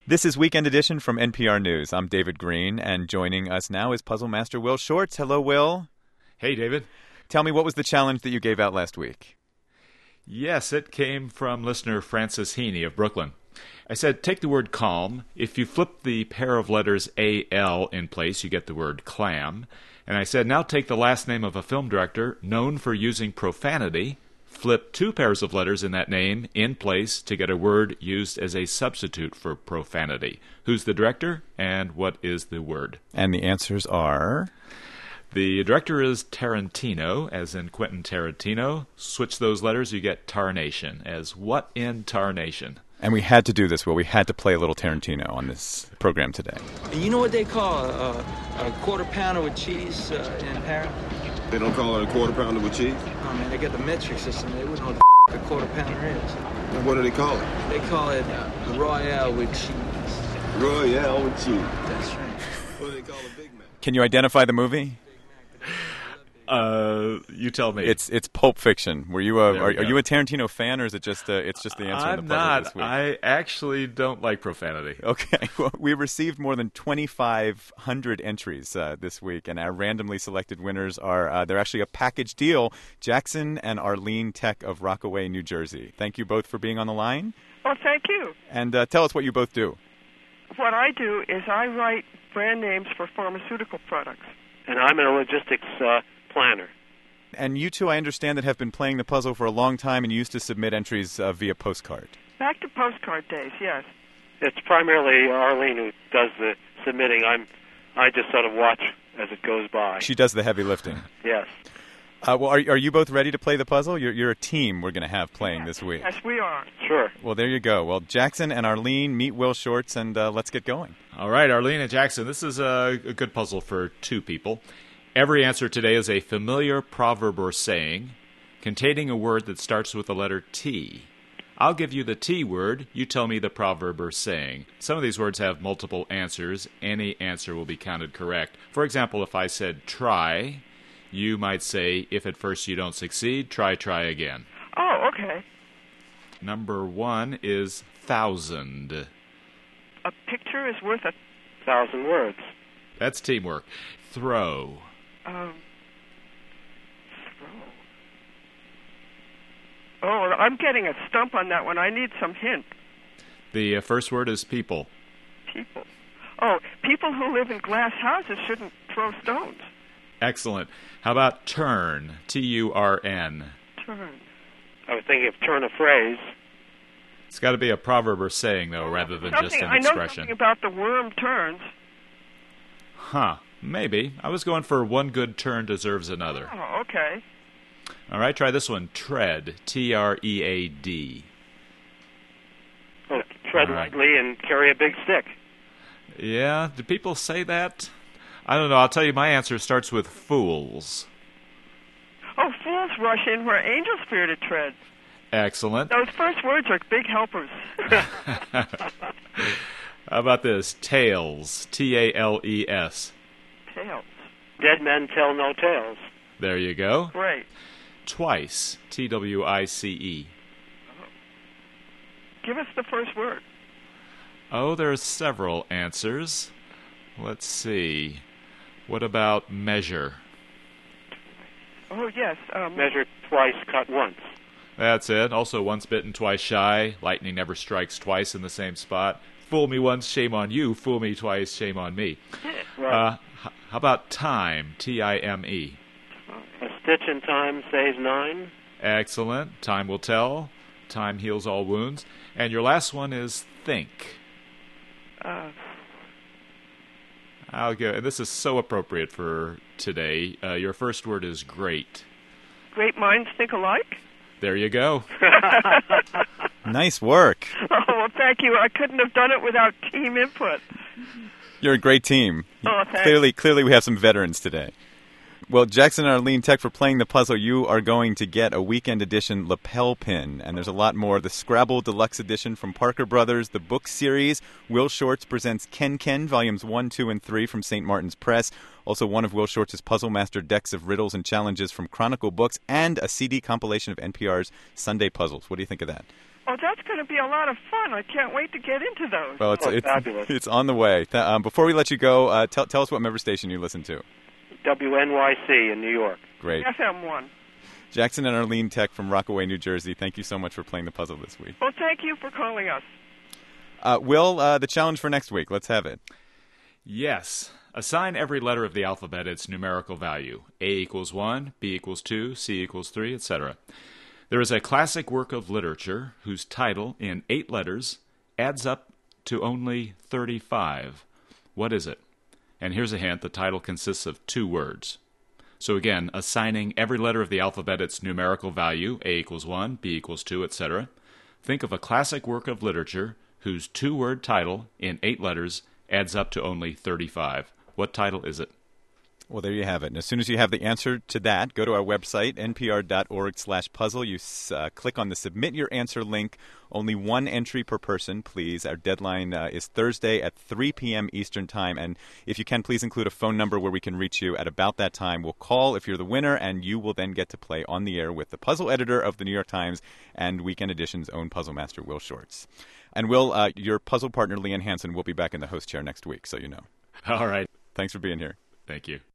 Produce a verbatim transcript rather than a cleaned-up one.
This is Weekend Edition from N P R News. I'm David Green, and joining us now is Puzzle Master Will Shortz. Hello, Will. Hey, David. Tell me, what was the challenge that you gave out last week? Yes, it came from listener Francis Heaney of Brooklyn. I said, take the word calm. If you flip the pair of letters A L in place, you get the word clam. And I said, now take the last name of a film director known for using profanity. Flip two pairs of letters in that name in place to get a word used as a substitute for profanity. Who's the director, and what is the word? And the answers are... The director is Tarantino, as in Quentin Tarantino. Switch those letters, you get tarnation, as what in tarnation? And we had to do this, Will. We had to play a little Tarantino on this program today. You know what they call a, a quarter pounder with cheese uh, in Paris? They don't call it a quarter pounder with cheese? Oh, man, they got the metric system. They wouldn't know what the f- a quarter pounder is. And what do they call it? They call it uh, Royale with cheese. Royale with cheese. That's right. What do they call a Big Mac? Can you identify the movie? Uh, you tell me. It's it's Pulp Fiction. Were you a There are, we are go. you a Tarantino fan, or is it just uh, it's just the answer in the I'm puzzle not. this week? I actually don't like profanity. Okay, well, we received more than twenty-five hundred entries uh, this week, and our randomly selected winners are, uh, they're actually a package deal, Jackson and Arlene Tech of Rockaway, New Jersey. Thank you both for being on the line, Well, thank you. and uh, tell us what you both do. What I do is I write brand names for pharmaceutical products. And I'm a logistics uh, planner. And you two, I understand, that have been playing the puzzle for a long time and used to submit entries uh, via postcard. Back to postcard days, yes. It's primarily Arlene who does the submitting. I'm, I just sort of watch as it goes by. She does the heavy lifting. Yes. Uh, well, are, are you both ready to play the puzzle? You're, you're a team we're going to have playing this week. Yes, we are. Sure. Well, there you go. Well, Jackson and Arlene, meet Will Shortz, and uh, let's get going. All right, Arlene and Jackson, this is a, a good puzzle for two people. Every answer today is a familiar proverb or saying containing a word that starts with the letter T. I'll give you the T word. You tell me the proverb or saying. Some of these words have multiple answers. Any answer will be counted correct. For example, if I said try, you might say, if at first you don't succeed, try, try again. Oh, okay. Number one is thousand. A picture is worth a... Thousand words. That's teamwork. Throw. Um, throw. Oh, I'm getting a stump on that one. I need some hint. The uh, first word is people. People. Oh, people who live in glass houses shouldn't throw stones. Excellent. How about turn? T U R N. Turn. I was thinking of turn a phrase. It's got to be a proverb or saying, though, rather than Something, just an I know expression. something about the worm turns. Huh. Maybe. I was going for one good turn deserves another. Oh, okay. All right, try this one. Tread. T R E A D. Oh, tread All right. lightly and carry a big stick. Yeah, do people say that? I don't know. I'll tell you, my answer starts with fools. Oh, fools rush in where angels fear to tread. Excellent. Those first words are big helpers. How about this? Tails. T A L E S. Tails. Dead men tell no tales. There you go. Great. Twice. T W I C E. Give us the first word. Oh, there's several answers. Let's see. What about measure? Oh, yes. Um, Measure twice, cut once. That's it. Also, once bitten, twice shy. Lightning never strikes twice in the same spot. Fool me once, shame on you. Fool me twice, shame on me. Right. Uh, h- how about time? T I M E. A stitch in time saves nine. Excellent. Time will tell. Time heals all wounds. And your last one is think. Uh, I'll go. And this is so appropriate for today. Uh, your first word is great. great minds think alike? There you go. Nice work. Oh, well, thank you. I couldn't have done it without team input. You're a great team. Oh, thanks. Clearly, clearly we have some veterans today. Well, Jackson and Arlene Tech, for playing the puzzle, you are going to get a weekend edition lapel pin, and there's a lot more. The Scrabble Deluxe Edition from Parker Brothers, the book series. Will Shortz presents Ken Ken, volumes one, two, and three from Saint Martin's Press. Also, one of Will Shortz's Puzzle Master decks of riddles and challenges from Chronicle Books, and a C D compilation of N P R's Sunday Puzzles. What do you think of that? Oh, that's going to be a lot of fun. I can't wait to get into those. Well, it's Oh, it's, fabulous. it's on the way. Th- um, before we let you go, uh, tell tell us what member station you listen to. W N Y C in New York. Great. F M one. Jackson and Arlene Tech from Rockaway, New Jersey, thank you so much for playing the puzzle this week. Well, thank you for calling us. Uh, Will, uh, the challenge for next week, let's have it. Yes. Assign every letter of the alphabet its numerical value. A equals one, B equals two, C equals three, et cetera. There is a classic work of literature whose title, in eight letters, adds up to only thirty-five. What is it? And here's a hint, the title consists of two words. So again, assigning every letter of the alphabet its numerical value, A equals one, B equals two, et cetera. Think of a classic work of literature whose two-word title, in eight letters, adds up to only thirty-five. What title is it? Well, there you have it. And as soon as you have the answer to that, go to our website, npr.org slash puzzle. You uh, click on the Submit Your Answer link. Only one entry per person, please. Our deadline uh, is Thursday at three p.m. Eastern Time. And if you can, please include a phone number where we can reach you at about that time. We'll call if you're the winner, and you will then get to play on the air with the puzzle editor of the New York Times and Weekend Edition's own puzzle master, Will Shortz. And Will, uh, your puzzle partner, Leanne Hansen, will be back in the host chair next week, so you know. All right. Thanks for being here. Thank you.